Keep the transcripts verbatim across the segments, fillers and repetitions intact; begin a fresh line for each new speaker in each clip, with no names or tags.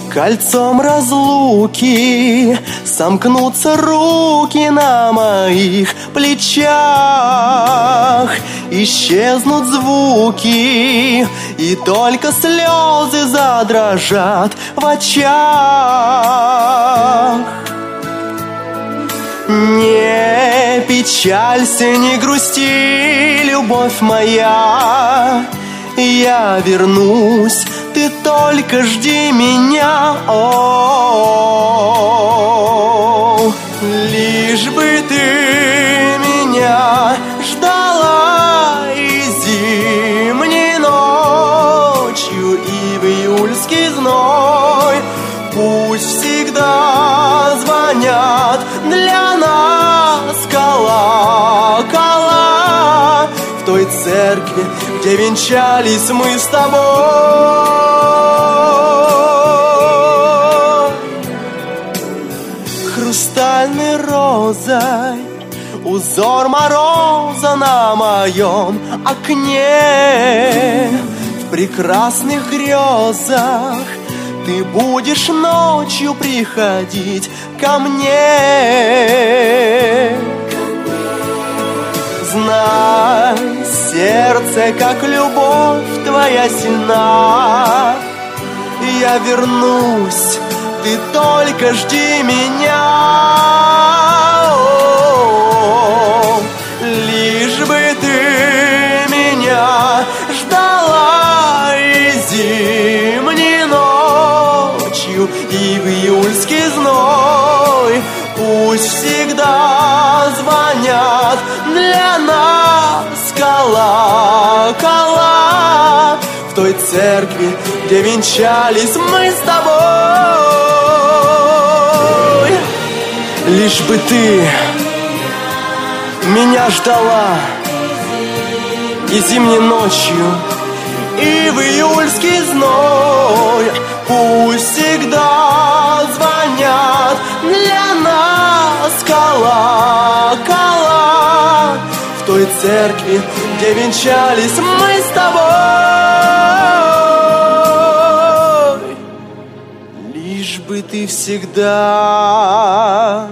Кольцом разлуки сомкнутся руки на моих плечах. Исчезнут звуки, и только слезы задрожат в очах. Не печалься, не грусти, любовь моя, я вернусь, ты только жди меня. О, лишь бы ты меня ждала и зимней ночью, и в июльский зной. Пусть всегда звонят для нас колокола в той церкви, где венчались мы с тобой. Хрустальной розой узор мороза на моем окне. В прекрасных грезах ты будешь ночью приходить ко мне. Знай, сердце, как любовь твоя сильна. Я вернусь, ты только жди меня. О, лишь бы ты меня ждала и зимней ночью, и в июльский зной. Пусть всегда звонят для нас колокола в той церкви, где венчались мы с тобой. Лишь бы ты меня ждала и зимней ночью, и в июльский зной. Пусть всегда звонят для нас колокола в той церкви, где венчались мы с тобой. Лишь бы ты всегда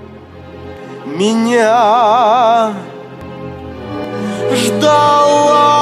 меня ждала.